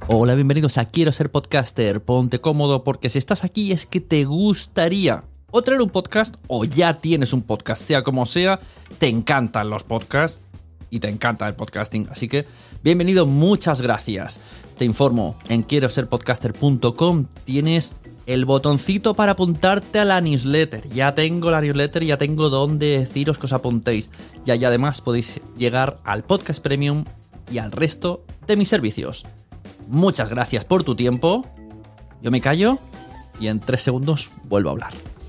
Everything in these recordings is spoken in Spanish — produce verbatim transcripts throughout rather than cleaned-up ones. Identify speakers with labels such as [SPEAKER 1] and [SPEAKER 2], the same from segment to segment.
[SPEAKER 1] Hola, bienvenidos a Quiero Ser Podcaster. Ponte cómodo porque si estás aquí es que te gustaría o traer un podcast o ya tienes un podcast, sea como sea, te encantan los podcasts y te encanta el podcasting. Así que bienvenido, muchas gracias. Te informo, en quiero ser podcaster punto com tienes el botoncito para apuntarte a la newsletter. Ya tengo la newsletter, ya tengo donde deciros que os apuntéis. Ya y además podéis llegar al podcast premium y al resto de mis servicios. Muchas gracias por tu tiempo. Yo me callo y en tres segundos vuelvo a hablar.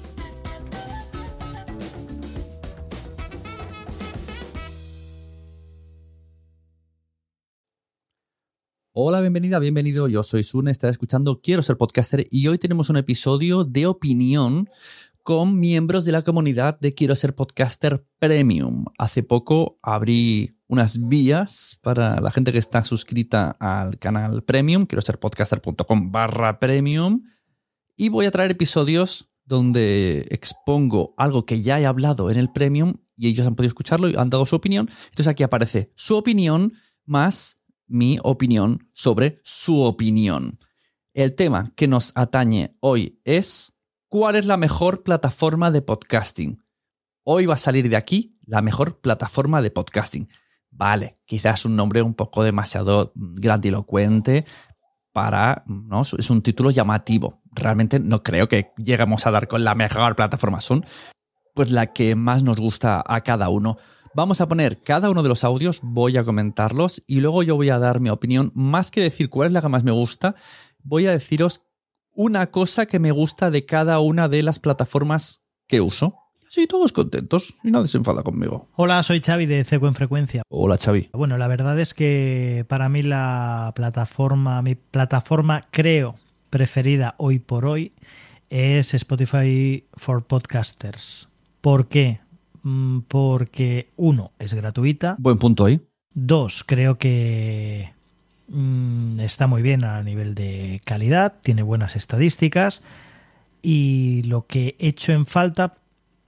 [SPEAKER 1] Hola, bienvenida, bienvenido. Yo soy Sune, estás escuchando Quiero Ser Podcaster y hoy tenemos un episodio de opinión con miembros de la comunidad de Quiero Ser Podcaster Premium. Hace poco abrí unas vías para la gente que está suscrita al canal Premium, quiero ser podcaster punto com barra Premium, y voy a traer episodios donde expongo algo que ya he hablado en el Premium y ellos han podido escucharlo y han dado su opinión. Entonces aquí aparece su opinión más mi opinión sobre su opinión. El tema que nos atañe hoy es ¿cuál es la mejor plataforma de podcasting? Hoy va a salir de aquí la mejor plataforma de podcasting. Vale, quizás un nombre un poco demasiado grandilocuente para, ¿no? Es un título llamativo. Realmente no creo que lleguemos a dar con la mejor plataforma. Son pues la que más nos gusta a cada uno. Vamos a poner cada uno de los audios, voy a comentarlos y luego yo voy a dar mi opinión. Más que decir cuál es la que más me gusta, voy a deciros una cosa que me gusta de cada una de las plataformas que uso. Sí, todos contentos y nadie se enfada conmigo.
[SPEAKER 2] Hola, soy Xavi de Ceco en Frecuencia.
[SPEAKER 1] Hola, Xavi.
[SPEAKER 2] Bueno, la verdad es que para mí la plataforma, mi plataforma creo preferida hoy por hoy es Spotify for Podcasters. ¿Por qué? Porque uno, es gratuita.
[SPEAKER 1] Buen punto ahí.
[SPEAKER 2] Dos, creo que mmm, está muy bien a nivel de calidad, tiene buenas estadísticas y lo que he hecho en falta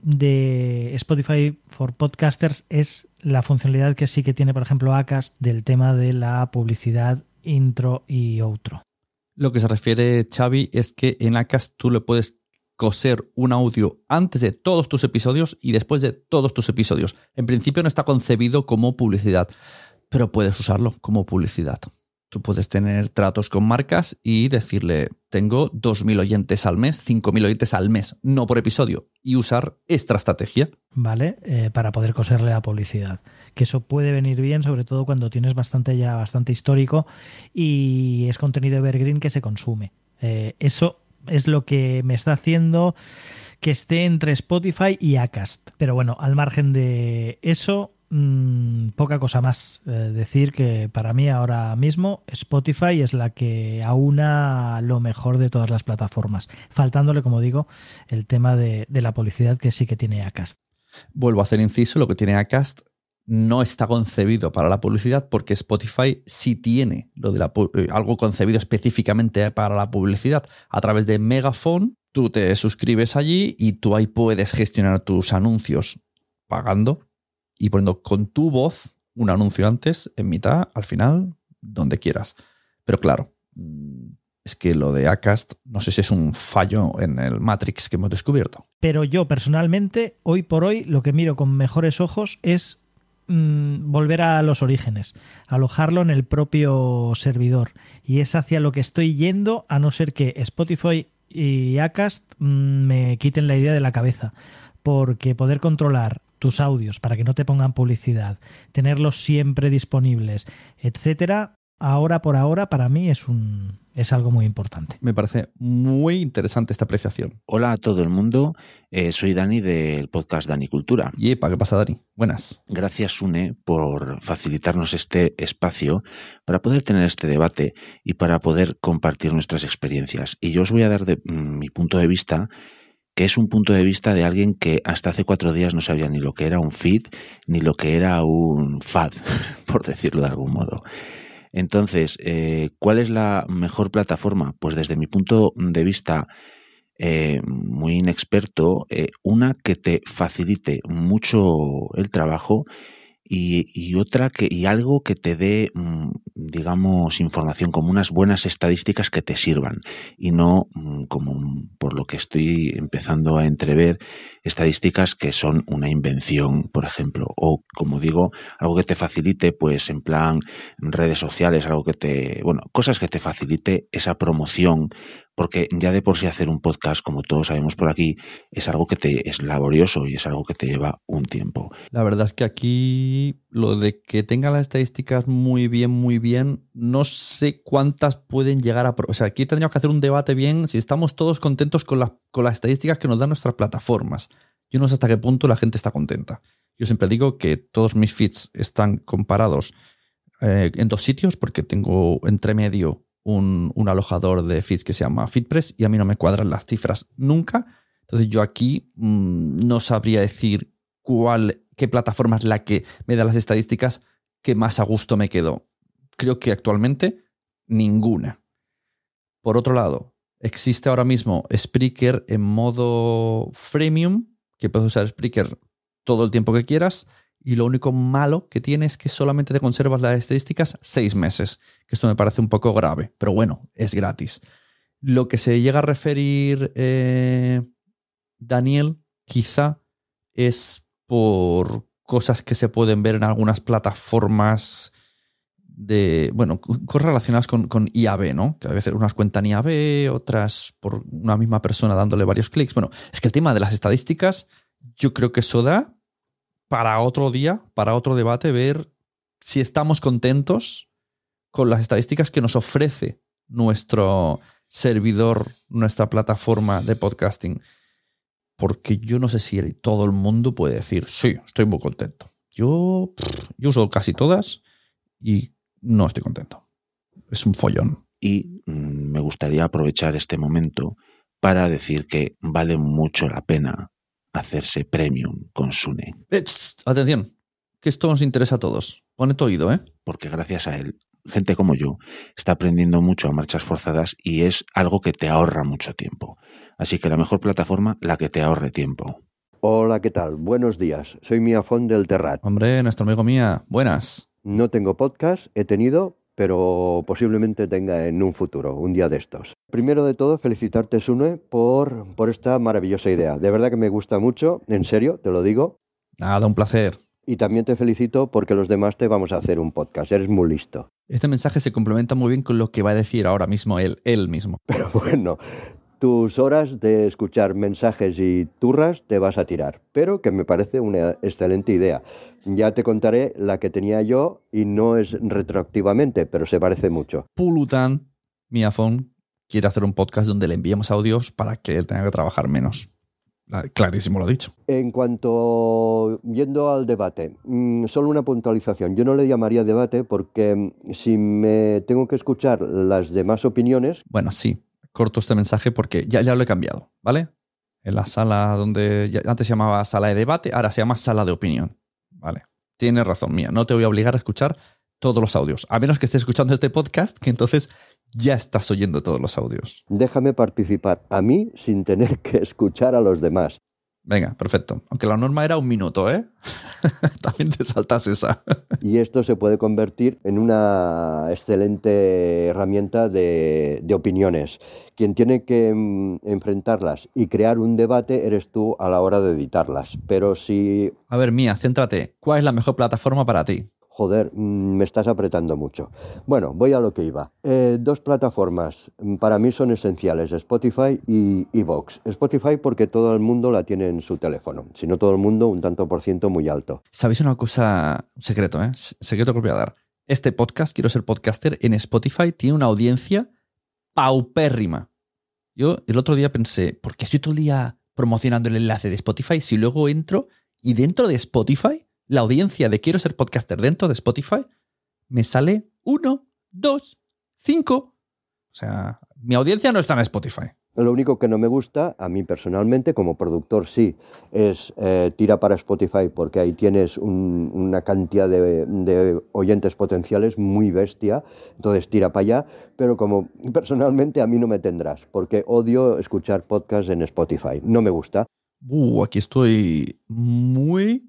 [SPEAKER 2] de Spotify for Podcasters es la funcionalidad que sí que tiene, por ejemplo, Acast del tema de la publicidad intro y outro.
[SPEAKER 1] Lo que se refiere, Xavi, es que en Acast tú le puedes coser un audio antes de todos tus episodios y después de todos tus episodios. En principio no está concebido como publicidad, pero puedes usarlo como publicidad. Tú puedes tener tratos con marcas y decirle, tengo dos mil oyentes al mes, cinco mil oyentes al mes, no por episodio, y usar esta estrategia.
[SPEAKER 2] Vale, eh, para poder coserle la publicidad. Que eso puede venir bien, sobre todo cuando tienes bastante ya bastante histórico y es contenido evergreen que se consume. Eh, eso es lo que me está haciendo que esté entre Spotify y Acast. Pero bueno, al margen de eso, mmm, poca cosa más. Eh, decir que para mí ahora mismo Spotify es la que aúna lo mejor de todas las plataformas, faltándole, como digo, el tema de, de la publicidad que sí que tiene Acast.
[SPEAKER 1] Vuelvo a hacer inciso, lo que tiene Acast no está concebido para la publicidad porque Spotify sí tiene lo de la, algo concebido específicamente para la publicidad. A través de Megaphone, tú te suscribes allí y tú ahí puedes gestionar tus anuncios pagando y poniendo con tu voz un anuncio antes, en mitad, al final, donde quieras. Pero claro, es que lo de Acast no sé si es un fallo en el Matrix que hemos descubierto.
[SPEAKER 2] Pero yo personalmente, hoy por hoy, lo que miro con mejores ojos es volver a los orígenes, alojarlo en el propio servidor, y es hacia lo que estoy yendo, a no ser que Spotify y Acast me quiten la idea de la cabeza, porque poder controlar tus audios para que no te pongan publicidad, tenerlos siempre disponibles, etcétera, ahora por ahora para mí es un es algo muy importante.
[SPEAKER 1] Me parece muy interesante esta apreciación.
[SPEAKER 3] Hola a todo el mundo, eh, soy Dani del podcast Dani Cultura.
[SPEAKER 1] Yepa, ¿qué pasa, Dani? Buenas.
[SPEAKER 3] Gracias, Sune, por facilitarnos este espacio para poder tener este debate y para poder compartir nuestras experiencias. Y yo os voy a dar de, mm, mi punto de vista, que es un punto de vista de alguien que hasta hace cuatro días no sabía ni lo que era un feed, ni lo que era un fad, por decirlo de algún modo. Entonces, eh, ¿cuál es la mejor plataforma? Pues desde mi punto de vista eh, muy inexperto, eh, una que te facilite mucho el trabajo y, y otra que y algo que te dé, digamos, información, como unas buenas estadísticas que te sirvan y no, como por lo que estoy empezando a entrever, estadísticas que son una invención, por ejemplo, o, como digo, algo que te facilite, pues, en plan redes sociales, algo que te, bueno, cosas que te facilite esa promoción, porque ya de por sí hacer un podcast, como todos sabemos por aquí, es algo que te es laborioso y es algo que te lleva un tiempo.
[SPEAKER 1] La verdad es que aquí lo de que tenga las estadísticas muy bien, muy bien, no sé cuántas pueden llegar a... O sea, aquí tendríamos que hacer un debate bien si estamos todos contentos con, la, con las estadísticas que nos dan nuestras plataformas. Yo no sé hasta qué punto la gente está contenta. Yo siempre digo que todos mis feeds están comparados eh, en dos sitios porque tengo entre medio Un, un alojador de feeds que se llama FeedPress y a mí no me cuadran las cifras nunca. Entonces yo aquí mmm, no sabría decir cuál, qué plataforma es la que me da las estadísticas que más a gusto me quedo. Creo que actualmente ninguna. Por otro lado, existe ahora mismo Spreaker en modo freemium, que puedes usar Spreaker todo el tiempo que quieras. Y lo único malo que tiene es que solamente te conservas las estadísticas seis meses. Que esto me parece un poco grave, pero bueno, es gratis. Lo que se llega a referir eh, Daniel, quizá, es por cosas que se pueden ver en algunas plataformas de, bueno, cosas relacionadas con, con I A B, ¿no? Que a veces unas cuentan I A B, otras por una misma persona dándole varios clics. Bueno, es que el tema de las estadísticas, yo creo que eso da para otro día, para otro debate, ver si estamos contentos con las estadísticas que nos ofrece nuestro servidor, nuestra plataforma de podcasting. Porque yo no sé si todo el mundo puede decir, sí, estoy muy contento. Yo, yo uso casi todas y no estoy contento. Es un follón.
[SPEAKER 3] Y mmm, me gustaría aprovechar este momento para decir que vale mucho la pena hacerse premium con Sune.
[SPEAKER 1] Eh, tss, atención, que esto nos interesa a todos. Pone tu oído, ¿eh?
[SPEAKER 3] Porque gracias a él, gente como yo está aprendiendo mucho a marchas forzadas y es algo que te ahorra mucho tiempo. Así que la mejor plataforma, la que te ahorre tiempo.
[SPEAKER 4] Hola, ¿qué tal? Buenos días. Soy Mía Font del Terrat.
[SPEAKER 1] Hombre, nuestro amigo Mía, buenas.
[SPEAKER 4] No tengo podcast, he tenido, pero posiblemente tenga en un futuro, un día de estos. Primero de todo, felicitarte, Sune, por, por esta maravillosa idea. De verdad que me gusta mucho, en serio, te lo digo.
[SPEAKER 1] Nada, un placer.
[SPEAKER 4] Y también te felicito porque los demás te vamos a hacer un podcast. Eres muy listo.
[SPEAKER 1] Este mensaje se complementa muy bien con lo que va a decir ahora mismo él, él mismo.
[SPEAKER 4] Pero bueno, tus horas de escuchar mensajes y turras te vas a tirar. Pero que me parece una excelente idea. Ya te contaré la que tenía yo y no es retroactivamente, pero se parece mucho.
[SPEAKER 1] Pulutan, Miafon, quiere hacer un podcast donde le enviemos audios para que él tenga que trabajar menos. Clarísimo lo ha dicho.
[SPEAKER 4] En cuanto, yendo al debate, mmm, solo una puntualización. Yo no le llamaría debate porque si me tengo que escuchar las demás opiniones...
[SPEAKER 1] Bueno, sí, corto este mensaje porque ya, ya lo he cambiado, ¿vale? En la sala donde ya, antes se llamaba sala de debate, ahora se llama sala de opinión, ¿vale? Tienes razón, Mía, no te voy a obligar a escuchar todos los audios, a menos que estés escuchando este podcast, que entonces ya estás oyendo todos los audios.
[SPEAKER 4] Déjame participar a mí sin tener que escuchar a los demás.
[SPEAKER 1] Venga, perfecto. Aunque la norma era un minuto, ¿eh? También te saltas esa.
[SPEAKER 4] Y esto se puede convertir en una excelente herramienta de, de opiniones. Quien tiene que mm, enfrentarlas y crear un debate eres tú a la hora de editarlas. Pero si...
[SPEAKER 1] A ver, Mía, céntrate. ¿Cuál es la mejor plataforma para ti?
[SPEAKER 4] Joder, me estás apretando mucho. Bueno, voy a lo que iba. Eh, dos plataformas para mí son esenciales, Spotify y iVoox. Spotify porque todo el mundo la tiene en su teléfono. Si no todo el mundo, un tanto por ciento muy alto.
[SPEAKER 1] ¿Sabéis una cosa? Un secreto, ¿eh? Secreto que os voy a dar. Este podcast, Quiero Ser Podcaster, en Spotify tiene una audiencia paupérrima. Yo el otro día pensé, ¿por qué estoy todo el día promocionando el enlace de Spotify si luego entro y dentro de Spotify la audiencia de Quiero Ser Podcaster dentro de Spotify me sale uno, dos, cinco? O sea, mi audiencia no está en Spotify.
[SPEAKER 4] Lo único que no me gusta, a mí personalmente, como productor sí, es eh, tira para Spotify porque ahí tienes un, una cantidad de, de oyentes potenciales muy bestia, entonces tira para allá, pero como personalmente a mí no me tendrás, porque odio escuchar podcasts en Spotify, no me gusta.
[SPEAKER 1] Uh, aquí estoy muy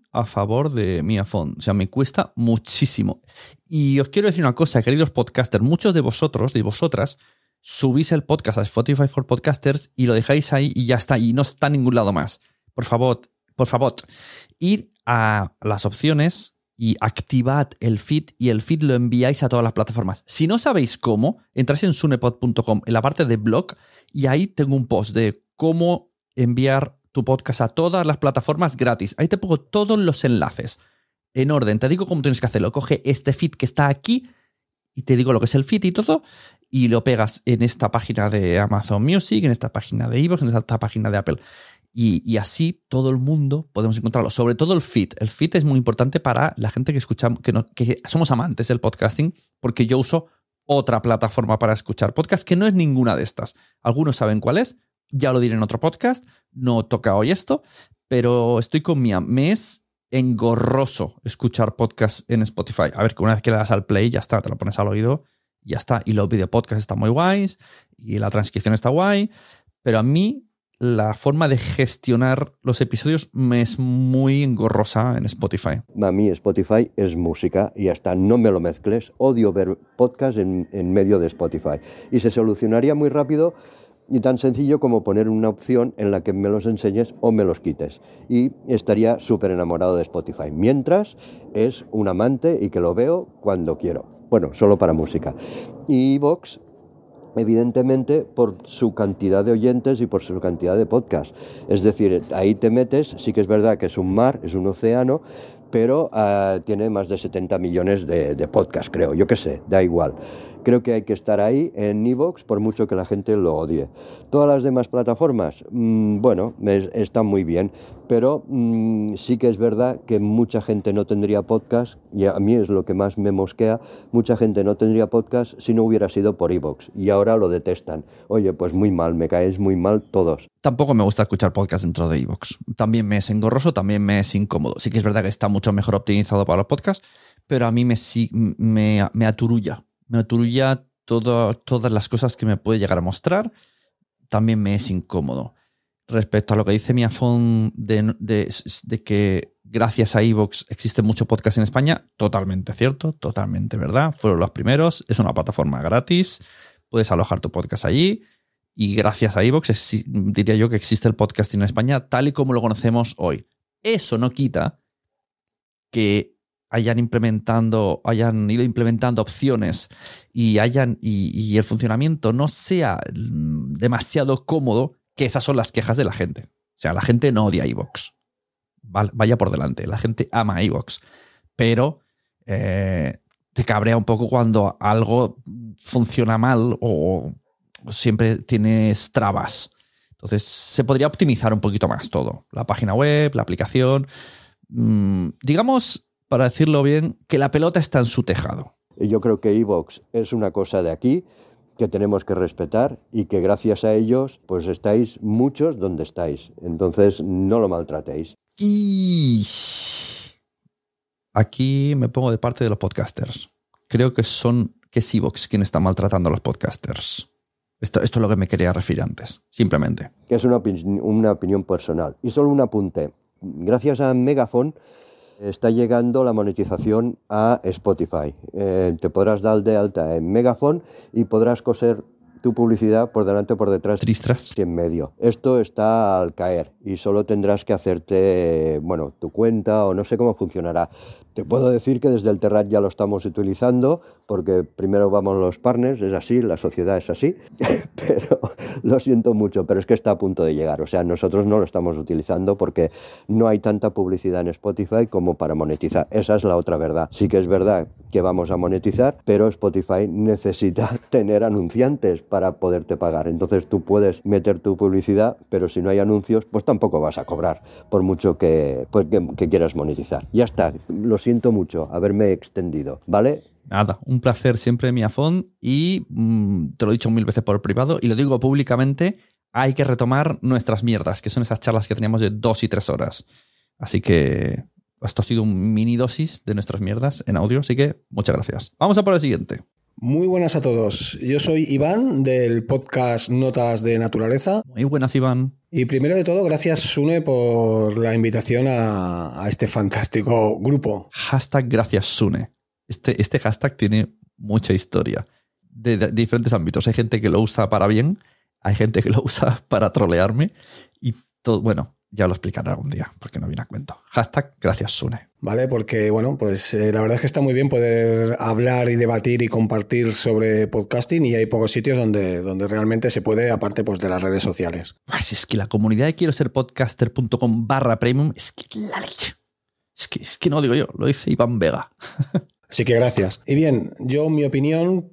[SPEAKER 1] a favor de Miafon. O sea, me cuesta muchísimo. Y os quiero decir una cosa, queridos podcasters, muchos de vosotros, de vosotras, subís el podcast a Spotify for Podcasters y lo dejáis ahí y ya está, y no está en ningún lado más. Por favor, por favor, id a las opciones y activad el feed y el feed lo enviáis a todas las plataformas. Si no sabéis cómo, entráis en sunepod punto com en la parte de blog y ahí tengo un post de cómo enviar tu podcast a todas las plataformas gratis. Ahí te pongo todos los enlaces en orden. Te digo cómo tienes que hacerlo. Coge este feed que está aquí y te digo lo que es el feed y todo y lo pegas en esta página de Amazon Music, en esta página de iVoox, en esta página de Apple. Y, y así todo el mundo podemos encontrarlo. Sobre todo el feed. El feed es muy importante para la gente que escuchamos, que, no, que somos amantes del podcasting, porque yo uso otra plataforma para escuchar podcast que no es ninguna de estas. Algunos saben cuál es, ya lo diré en otro podcast, no toca hoy esto, pero estoy con Mia. Me es engorroso escuchar podcast en Spotify. A ver, que una vez que le das al play, ya está, te lo pones al oído, ya está. Y los videopodcasts están muy guays, y la transcripción está guay, pero a mí la forma de gestionar los episodios me es muy engorrosa en Spotify.
[SPEAKER 4] A mí Spotify es música y hasta no me lo mezcles. Odio ver podcast en, en medio de Spotify. Y se solucionaría muy rápido y tan sencillo como poner una opción en la que me los enseñes o me los quites. Y estaría súper enamorado de Spotify. Mientras es un amante y que lo veo cuando quiero. Bueno, solo para música. Y iVoox, evidentemente, por su cantidad de oyentes y por su cantidad de podcasts. Es decir, ahí te metes, sí que es verdad que es un mar, es un océano, pero uh, tiene más de setenta millones de, de podcasts, creo. Yo qué sé, da igual. Creo que hay que estar ahí en iVoox por mucho que la gente lo odie. Todas las demás plataformas, mmm, bueno, es, están muy bien, pero mmm, sí que es verdad que mucha gente no tendría podcast, y a mí es lo que más me mosquea, mucha gente no tendría podcast si no hubiera sido por iVoox, y ahora lo detestan. Oye, pues muy mal, me caéis muy mal todos.
[SPEAKER 1] Tampoco me gusta escuchar podcast dentro de iVoox. También me es engorroso, también me es incómodo. Sí que es verdad que está mucho mejor optimizado para los podcasts, pero a mí me, me, me aturulla. Me aturulla todo, todas las cosas que me puede llegar a mostrar. También me es incómodo. Respecto a lo que dice Miafon de, de, de que gracias a iVoox existe mucho podcast en España, totalmente cierto, totalmente verdad. Fueron los primeros, es una plataforma gratis, puedes alojar tu podcast allí y gracias a iVoox es, diría yo que existe el podcasting en España tal y como lo conocemos hoy. Eso no quita que hayan implementando, hayan ido implementando opciones y hayan y, y el funcionamiento no sea demasiado cómodo, que esas son las quejas de la gente. O sea, la gente no odia iVoox. Vaya por delante, la gente ama iVoox. Pero eh, te cabrea un poco cuando algo funciona mal o siempre tienes trabas. Entonces, se podría optimizar un poquito más todo. La página web, la aplicación. Mmm, digamos, para decirlo bien, que la pelota está en su tejado.
[SPEAKER 4] Yo creo que iVoox es una cosa de aquí que tenemos que respetar y que gracias a ellos pues estáis muchos donde estáis. Entonces no lo maltratéis.
[SPEAKER 1] Y aquí me pongo de parte de los podcasters. Creo que son que es iVoox quien está maltratando a los podcasters. Esto, esto es lo que me quería referir antes, simplemente.
[SPEAKER 4] Que es una, opin- una opinión personal. Y solo un apunte. Gracias a Megaphone está llegando la monetización a Spotify. Eh, te podrás dar de alta en Megaphone y podrás coser tu publicidad por delante o por detrás
[SPEAKER 1] Tristras.
[SPEAKER 4] y en medio. Esto está al caer y solo tendrás que hacerte, bueno, tu cuenta o no sé cómo funcionará. Te puedo decir que desde el Terrat ya lo estamos utilizando porque primero vamos los partners, es así, la sociedad es así, pero lo siento mucho, pero es que está a punto de llegar. O sea, nosotros no lo estamos utilizando porque no hay tanta publicidad en Spotify como para monetizar. Esa es la otra verdad. Sí que es verdad que vamos a monetizar, pero Spotify necesita tener anunciantes para poderte pagar. Entonces tú puedes meter tu publicidad, pero si no hay anuncios, pues tampoco vas a cobrar, por mucho que, pues que, que quieras monetizar. Ya está, lo siento mucho haberme extendido, ¿vale?
[SPEAKER 1] Nada, un placer siempre, Miafon, y mmm, te lo he dicho mil veces por privado y lo digo públicamente, hay que retomar nuestras mierdas, que son esas charlas que teníamos de dos y tres horas. Así que esto ha sido un mini dosis de nuestras mierdas en audio, así que muchas gracias. Vamos a por el siguiente.
[SPEAKER 5] Muy buenas a todos. Yo soy Iván del podcast Notas de Naturaleza.
[SPEAKER 1] Muy buenas, Iván.
[SPEAKER 5] Y primero de todo, gracias, Sune, por la invitación a, a este fantástico grupo.
[SPEAKER 1] Hashtag gracias, Sune. Este, este hashtag tiene mucha historia de, de, de diferentes ámbitos. Hay gente que lo usa para bien, hay gente que lo usa para trolearme y todo, bueno, ya lo explicaré algún día porque no viene a cuento. Hashtag gracias, Sune.
[SPEAKER 5] Vale, porque bueno, pues eh, la verdad es que está muy bien poder hablar y debatir y compartir sobre podcasting, y hay pocos sitios donde, donde realmente se puede, aparte pues de las redes sociales.
[SPEAKER 1] Pues es que la comunidad de quiero ser podcaster punto com barra premium es que la leche. Es que, es que no digo yo, lo dice Iván Vega.
[SPEAKER 5] Así que gracias. Y bien, yo, mi opinión,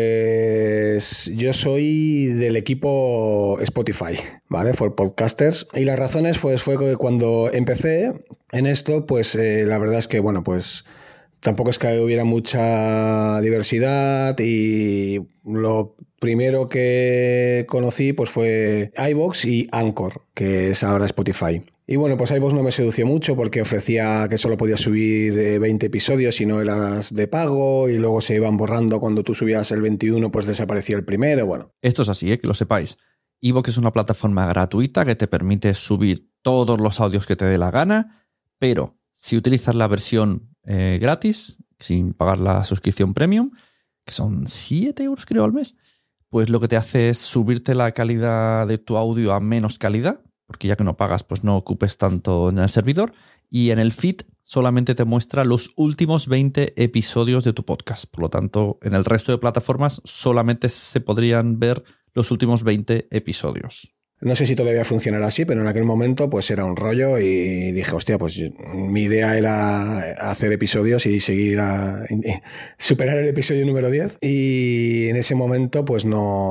[SPEAKER 5] pues yo soy del equipo Spotify, ¿vale? For Podcasters. Y las razones, pues fue que cuando empecé en esto, pues eh, la verdad es que, bueno, pues tampoco es que hubiera mucha diversidad, y lo primero que conocí pues fue iVoox y Anchor, que es ahora Spotify. Y bueno, pues iVoox no me sedució mucho porque ofrecía que solo podías subir veinte episodios si no eras de pago, y luego se iban borrando cuando tú subías el veintiuno, pues desaparecía el primero, bueno.
[SPEAKER 1] Esto es así, ¿eh? Que lo sepáis. iVoox es una plataforma gratuita que te permite subir todos los audios que te dé la gana, pero si utilizas la versión eh, gratis, sin pagar la suscripción premium, que son siete euros creo al mes, pues lo que te hace es subirte la calidad de tu audio a menos calidad, porque ya que no pagas, pues no ocupes tanto en el servidor, y en el feed solamente te muestra los últimos veinte episodios de tu podcast. Por lo tanto, en el resto de plataformas solamente se podrían ver los últimos veinte episodios.
[SPEAKER 5] No sé si todavía funcionará así, pero en aquel momento pues era un rollo, y dije, hostia, pues mi idea era hacer episodios y seguir a superar el episodio número diez, y en ese momento pues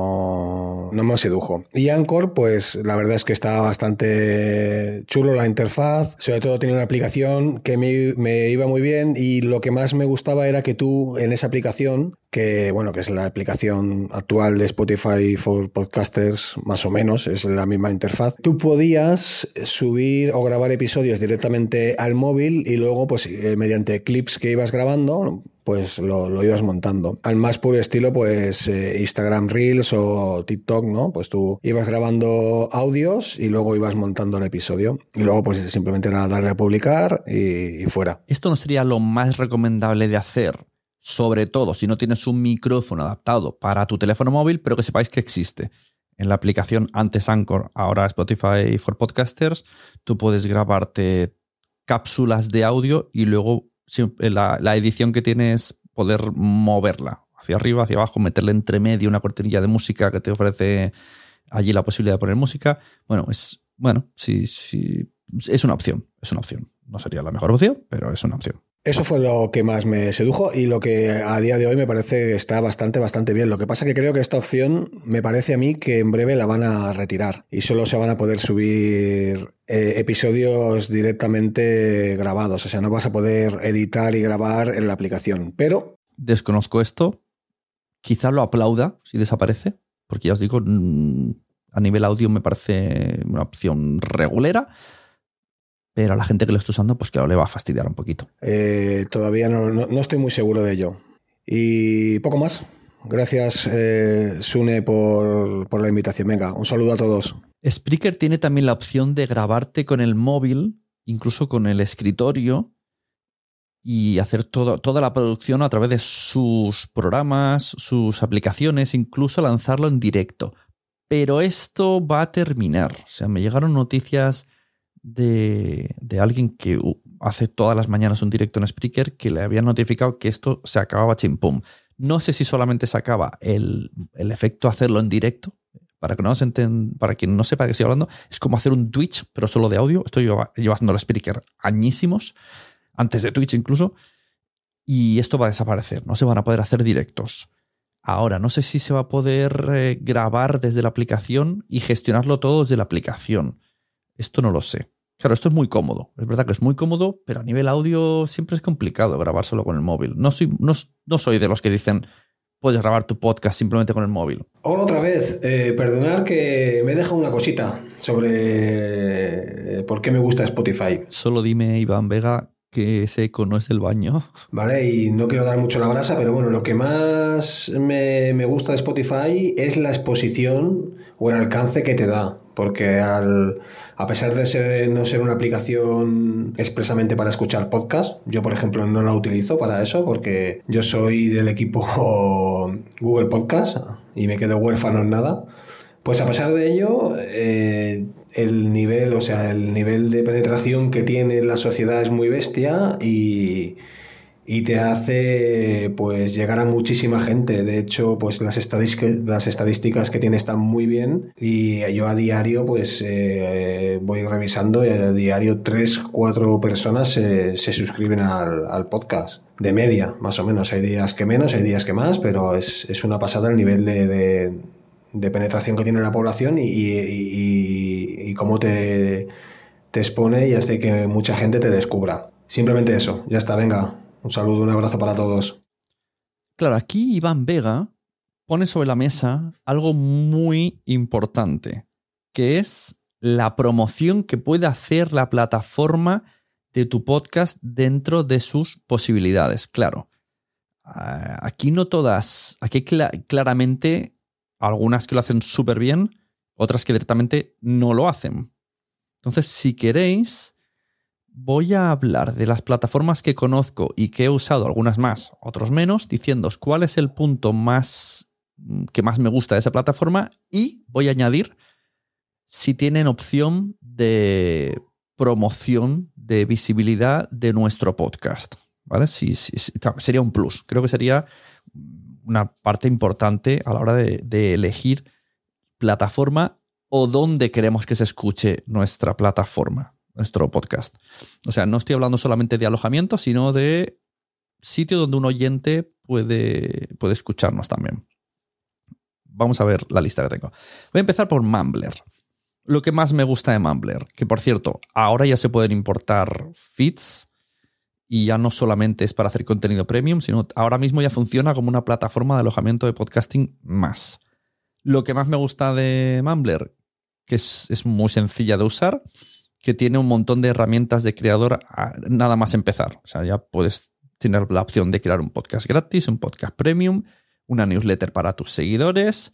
[SPEAKER 5] no, no me sedujo. Y Anchor, pues la verdad es que estaba bastante chulo la interfaz, sobre todo tenía una aplicación que me, me iba muy bien, y lo que más me gustaba era que tú en esa aplicación, que bueno, que es la aplicación actual de Spotify for Podcasters, más o menos, es la misma interfaz. Tú podías subir o grabar episodios directamente al móvil, y luego, pues eh, mediante clips que ibas grabando, pues lo, lo ibas montando. Al más puro estilo, pues eh, Instagram Reels o TikTok, ¿no? Pues tú ibas grabando audios y luego ibas montando el episodio. Y luego, pues simplemente era darle a publicar y, y fuera.
[SPEAKER 1] Esto no sería lo más recomendable de hacer, sobre todo si no tienes un micrófono adaptado para tu teléfono móvil, pero que sepáis que existe. En la aplicación antes Anchor, ahora Spotify for Podcasters, tú puedes grabarte cápsulas de audio y luego la, la edición que tienes poder moverla hacia arriba, hacia abajo, meterle entre medio una cortinilla de música que te ofrece allí la posibilidad de poner música. Bueno, es, bueno, sí, sí, es una opción, es una opción. No sería la mejor opción, pero es una opción.
[SPEAKER 5] Eso fue lo que más me sedujo, y lo que a día de hoy me parece que está bastante, bastante bien. Lo que pasa que creo que esta opción me parece a mí que en breve la van a retirar y solo se van a poder subir eh, episodios directamente grabados. O sea, no vas a poder editar y grabar en la aplicación. Pero
[SPEAKER 1] desconozco esto. Quizá lo aplauda si desaparece, porque ya os digo, a nivel audio me parece una opción regulera. Pero a la gente que lo está usando, pues claro, le va a fastidiar un poquito.
[SPEAKER 5] Eh, todavía no, no, no estoy muy seguro de ello. Y poco más. Gracias, eh, Sune, por, por la invitación. Venga, un saludo a todos.
[SPEAKER 1] Spreaker tiene también la opción de grabarte con el móvil, incluso con el escritorio, y hacer todo, toda la producción a través de sus programas, sus aplicaciones, incluso lanzarlo en directo. Pero esto va a terminar. O sea, me llegaron noticias De, de alguien que hace todas las mañanas un directo en Spreaker, que le habían notificado que esto se acababa chimpum. No sé si solamente se acaba el, el efecto hacerlo en directo. Para que no se enten, para quien no sepa de qué estoy hablando, es como hacer un Twitch, pero solo de audio. Estoy yo llevando el Spreaker añísimos, antes de Twitch incluso, y esto va a desaparecer. No se van a poder hacer directos. Ahora, no sé si se va a poder eh, grabar desde la aplicación y gestionarlo todo desde la aplicación. Esto no lo sé. Claro, esto es muy cómodo. Es verdad que es muy cómodo, pero a nivel audio siempre es complicado grabar solo con el móvil. No soy, no, no soy de los que dicen puedes grabar tu podcast simplemente con el móvil.
[SPEAKER 5] Hola otra vez. Eh, perdonad que me deja una cosita sobre eh, por qué me gusta Spotify.
[SPEAKER 1] Solo dime, Iván Vega, que ese eco no es del baño.
[SPEAKER 5] Vale, y no quiero dar mucho la brasa, pero bueno, lo que más me, me gusta de Spotify es la exposición o el alcance que te da. porque al, a pesar de ser, no ser una aplicación expresamente para escuchar podcast, yo por ejemplo no la utilizo para eso porque yo soy del equipo Google Podcast y me quedo huérfano en nada. Pues a pesar de ello, eh, el nivel, o sea, el nivel de penetración que tiene la sociedad es muy bestia y, y te hace pues llegar a muchísima gente. De hecho, pues las estadísticas, las estadísticas que tiene están muy bien y yo a diario pues eh, voy revisando y a diario tres, cuatro personas se, se suscriben al, al podcast. De media, más o menos. Hay días que menos, hay días que más, pero es, es una pasada el nivel de... de de penetración que tiene la población y, y, y, y cómo te, te expone y hace que mucha gente te descubra. Simplemente eso, ya está, venga, un saludo, un abrazo para todos.
[SPEAKER 1] Claro, aquí Iván Vega pone sobre la mesa algo muy importante, que es la promoción que puede hacer la plataforma de tu podcast dentro de sus posibilidades. Claro, aquí no todas, aquí cl- claramente... algunas que lo hacen súper bien, otras que directamente no lo hacen. Entonces, si queréis, voy a hablar de las plataformas que conozco y que he usado, algunas más, otros menos, diciéndoos cuál es el punto más que más me gusta de esa plataforma y voy a añadir si tienen opción de promoción, de visibilidad de nuestro podcast, ¿vale? Sí, sí, sí, sería un plus. Creo que sería una parte importante a la hora de, de elegir plataforma o dónde queremos que se escuche nuestra plataforma, nuestro podcast. O sea, no estoy hablando solamente de alojamiento, sino de sitio donde un oyente puede, puede escucharnos también. Vamos a ver la lista que tengo. Voy a empezar por Mumbler. Lo que más me gusta de Mumbler, que por cierto, ahora ya se pueden importar feeds y ya no solamente es para hacer contenido premium, sino ahora mismo ya funciona como una plataforma de alojamiento de podcasting más. Lo que más me gusta de Mumbler, que es, es muy sencilla de usar, que tiene un montón de herramientas de creador a, nada más empezar. O sea, ya puedes tener la opción de crear un podcast gratis, un podcast premium, una newsletter para tus seguidores,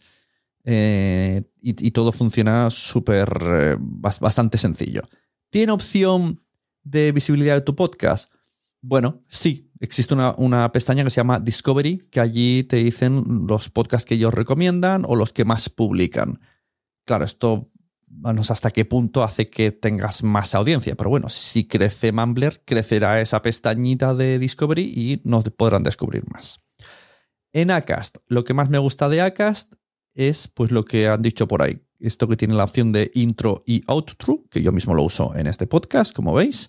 [SPEAKER 1] eh, y, y todo funciona súper, eh, bastante sencillo. ¿Tiene opción de visibilidad de tu podcast? Bueno, sí, existe una, una pestaña que se llama Discovery, que allí te dicen los podcasts que ellos recomiendan o los que más publican. Claro, esto no sé hasta qué punto hace que tengas más audiencia, pero bueno, si crece Mumbler, crecerá esa pestañita de Discovery y nos podrán descubrir más. En Acast, lo que más me gusta de Acast es pues lo que han dicho por ahí. Esto que tiene la opción de intro y outro, que yo mismo lo uso en este podcast, como veis.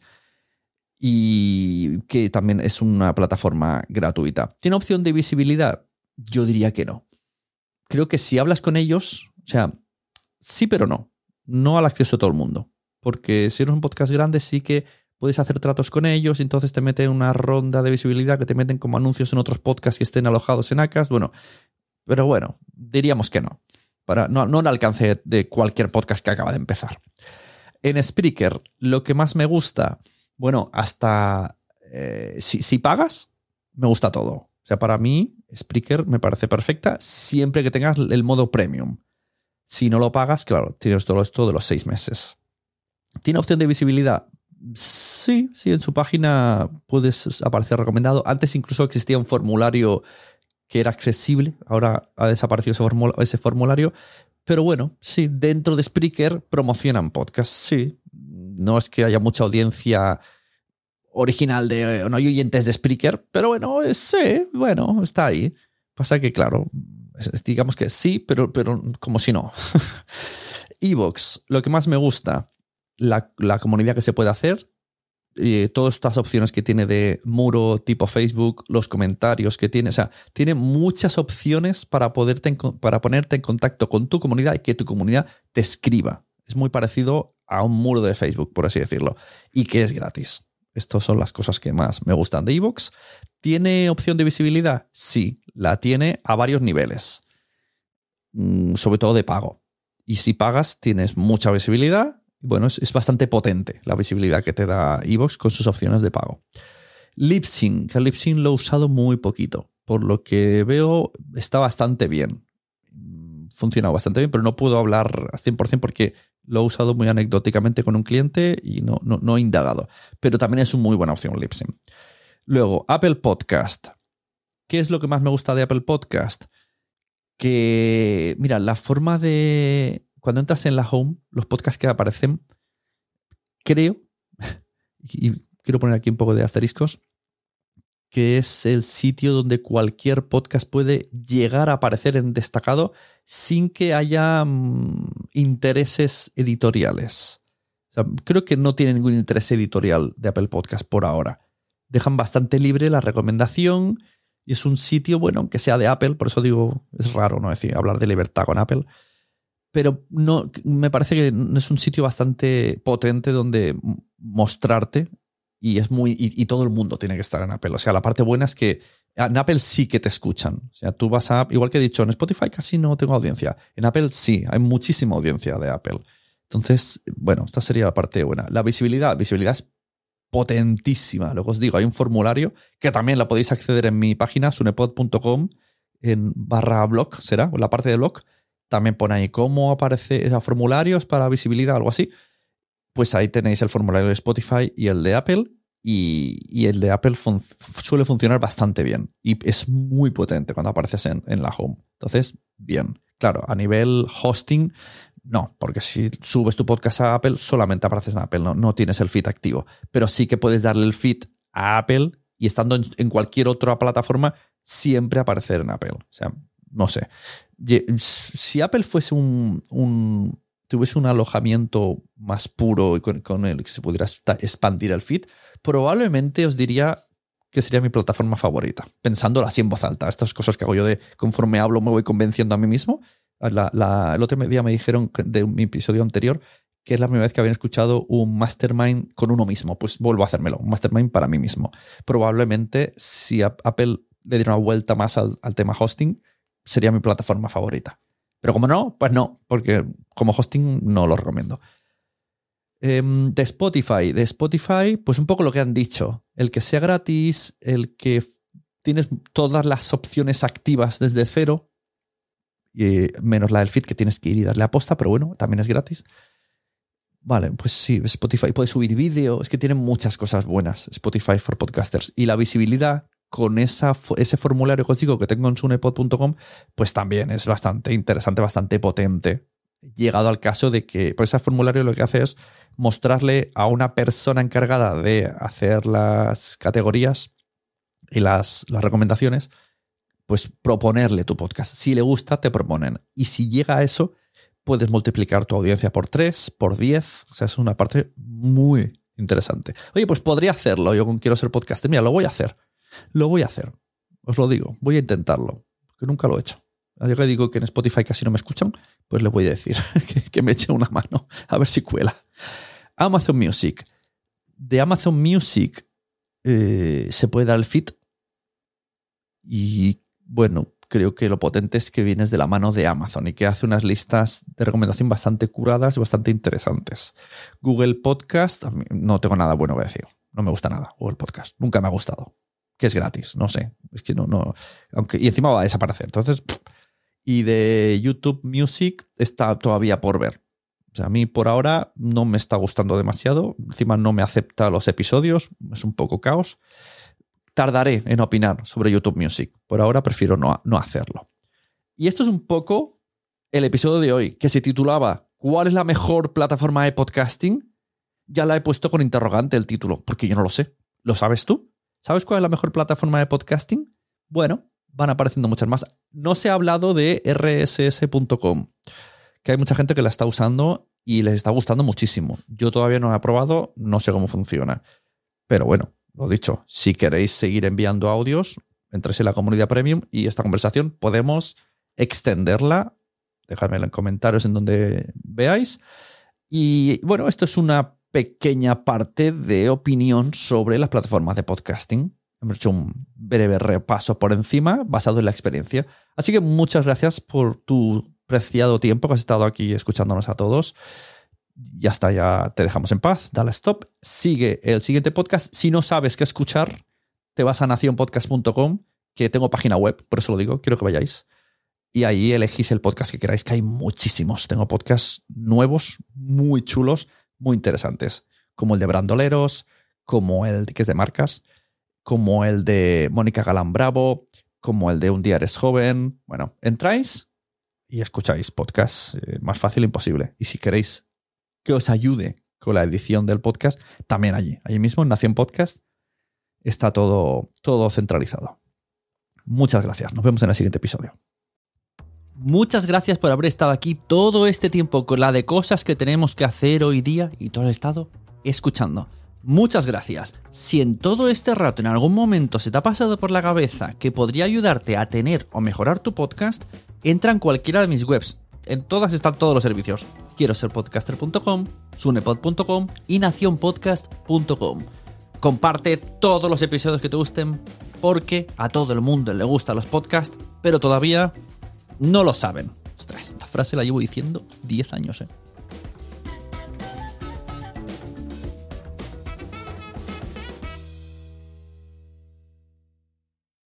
[SPEAKER 1] Y que también es una plataforma gratuita. ¿Tiene opción de visibilidad? Yo diría que no. Creo que si hablas con ellos, o sea, sí pero no. No al acceso de todo el mundo. Porque si eres un podcast grande sí que puedes hacer tratos con ellos y entonces te meten una ronda de visibilidad que te meten como anuncios en otros podcasts que estén alojados en Acast. Bueno, pero bueno, diríamos que no. Para, no, no al alcance de cualquier podcast que acaba de empezar. En Spreaker, lo que más me gusta... Bueno, hasta eh, si, si pagas, me gusta todo. O sea, para mí, Spreaker me parece perfecta siempre que tengas el modo premium. Si no lo pagas, claro, tienes todo esto de los seis meses. ¿Tiene opción de visibilidad? Sí, sí, en su página puedes aparecer recomendado. Antes incluso existía un formulario que era accesible. Ahora ha desaparecido ese, formula- ese formulario. Pero bueno, sí, dentro de Spreaker promocionan podcasts, sí. No es que haya mucha audiencia original de no hay oyentes de Spreaker, pero bueno, sí, bueno, está ahí. Pasa que, claro, digamos que sí, pero, pero como si no. iVoox, lo que más me gusta, la, la comunidad que se puede hacer, eh, todas estas opciones que tiene de muro tipo Facebook, los comentarios que tiene, o sea, tiene muchas opciones para, poderte en, para ponerte en contacto con tu comunidad y que tu comunidad te escriba. Es muy parecido a un muro de Facebook, por así decirlo, y que es gratis. Estas son las cosas que más me gustan de iVoox. ¿Tiene opción de visibilidad? Sí, la tiene a varios niveles, sobre todo de pago. Y si pagas, tienes mucha visibilidad. Bueno, es, es bastante potente la visibilidad que te da iVoox con sus opciones de pago. Libsyn, el Libsyn lo he usado muy poquito. Por lo que veo, está bastante bien. Funciona bastante bien, pero no puedo hablar al cien por ciento porque Lo he usado muy anecdóticamente con un cliente y no, no, no he indagado. Pero también es una muy buena opción Libsyn. Luego, Apple Podcast. ¿Qué es lo que más me gusta de Apple Podcast? Que, mira, la forma de... Cuando entras en la home, los podcasts que aparecen, creo, y quiero poner aquí un poco de asteriscos, que es el sitio donde cualquier podcast puede llegar a aparecer en destacado sin que haya mmm, intereses editoriales. O sea, creo que no tiene ningún interés editorial de Apple Podcast por ahora. Dejan bastante libre la recomendación y es un sitio, bueno, aunque sea de Apple, por eso digo, es raro, ¿no? Es decir, hablar de libertad con Apple. Pero no, me parece que es un sitio bastante potente donde mostrarte y es muy y, y todo el mundo tiene que estar en Apple. O sea, la parte buena es que en Apple sí que te escuchan. O sea, tú vas a, igual que he dicho, en Spotify casi no tengo audiencia. En Apple sí, hay muchísima audiencia de Apple. Entonces, bueno, esta sería la parte buena. La visibilidad, visibilidad es potentísima. Luego os digo, hay un formulario que también la podéis acceder en mi página, sunepod punto com, en barra blog, será, en la parte de blog. También pone ahí cómo aparece esos formularios para visibilidad o algo así. Pues ahí tenéis el formulario de Spotify y el de Apple. Y, y el de Apple fun- suele funcionar bastante bien. Y es muy potente cuando apareces en, en la home. Entonces, bien. Claro, a nivel hosting, no. Porque si subes tu podcast a Apple, solamente apareces en Apple. No, no tienes el feed activo. Pero sí que puedes darle el feed a Apple y estando en, en cualquier otra plataforma, siempre aparecer en Apple. O sea, no sé. Si Apple fuese un, un tuviese un alojamiento más puro y con, con el que se pudiera expandir el feed, probablemente os diría que sería mi plataforma favorita, pensándolo así en voz alta. Estas cosas que hago yo de conforme hablo me voy convenciendo a mí mismo. La, la, el otro día me dijeron de mi episodio anterior que es la primera vez que habían escuchado un mastermind con uno mismo. Pues vuelvo a hacérmelo, un mastermind para mí mismo. Probablemente si Apple le diera una vuelta más al, al tema hosting, sería mi plataforma favorita. Pero como no, pues no, porque como hosting no lo recomiendo. Eh, de Spotify, de Spotify, pues un poco lo que han dicho. El que sea gratis, el que tienes todas las opciones activas desde cero, eh, menos la del feed que tienes que ir y darle a posta, pero bueno, también es gratis. Vale, pues sí, Spotify puede subir vídeo, es que tiene muchas cosas buenas, Spotify for Podcasters. Y la visibilidad con esa, ese formulario que os digo que tengo en sunepod punto com, pues también es bastante interesante, bastante potente. Llegado al caso de que pues ese formulario lo que hace es mostrarle a una persona encargada de hacer las categorías y las, las recomendaciones, pues proponerle tu podcast. Si le gusta, te proponen. Y si llega a eso, puedes multiplicar tu audiencia por tres, por diez. O sea, es una parte muy interesante. Oye, pues podría hacerlo yo con Quiero Ser Podcaster. Mira, lo voy a hacer. Lo voy a hacer. Os lo digo. Voy a intentarlo. Porque nunca lo he hecho. Yo que digo que en Spotify casi no me escuchan, pues les voy a decir que, que me eche una mano. A ver si cuela. Amazon Music. De Amazon Music eh, se puede dar el feed. Y bueno, creo que lo potente es que vienes de la mano de Amazon y que hace unas listas de recomendación bastante curadas y bastante interesantes. Google Podcast, no tengo nada bueno que decir. No me gusta nada Google Podcast. Nunca me ha gustado. Que es gratis, no sé. Es que no, no. Aunque, y encima va a desaparecer. Entonces, pff. Y de YouTube Music está todavía por ver. O sea, a mí por ahora no me está gustando demasiado. Encima no me acepta los episodios. Es un poco caos. Tardaré en opinar sobre YouTube Music. Por ahora prefiero no, no hacerlo. Y esto es un poco el episodio de hoy, que se titulaba ¿cuál es la mejor plataforma de podcasting? Ya la he puesto con interrogante el título, porque yo no lo sé. ¿Lo sabes tú? ¿Sabes cuál es la mejor plataforma de podcasting? Bueno, van apareciendo muchas más. No se ha hablado de erre ese ese punto com, que hay mucha gente que la está usando y les está gustando muchísimo. Yo todavía no la he probado, no sé cómo funciona. Pero bueno, lo dicho, si queréis seguir enviando audios, entréis en la comunidad premium y esta conversación podemos extenderla. Dejadmela en comentarios en donde veáis. Y bueno, esto es una pequeña parte de opinión sobre las plataformas de podcasting. Hemos hecho un breve repaso por encima basado en la experiencia. Así que muchas gracias por tu preciado tiempo que has estado aquí escuchándonos a todos. Ya está, ya te dejamos en paz. Dale stop. Sigue el siguiente podcast. Si no sabes qué escuchar, te vas a nación podcast punto com, que tengo página web, por eso lo digo, quiero que vayáis. y ahí elegís el podcast que queráis, que hay muchísimos. Tengo podcasts nuevos, muy chulos, muy interesantes, como el de Brandoleros, como el que es de marcas, como el de Mónica Galán Bravo, como el de Un día eres joven. Bueno, entráis y escucháis podcasts, eh, más fácil imposible. Y si queréis que os ayude con la edición del podcast, también allí, allí mismo en Nación Podcast, está todo, todo centralizado. Muchas gracias. Nos vemos en el siguiente episodio. Muchas gracias por haber estado aquí todo este tiempo con la de cosas que tenemos que hacer hoy día y todo el estado escuchando. Muchas gracias. Si en todo este rato en algún momento se te ha pasado por la cabeza que podría ayudarte a tener o mejorar tu podcast, entra en cualquiera de mis webs. En todas están todos los servicios. quiero ser podcaster punto com, sunepod punto com y nación podcast punto com. Comparte todos los episodios que te gusten porque a todo el mundo le gustan los podcasts, pero todavía no lo saben. Ostras, esta frase la llevo diciendo diez años, ¿eh?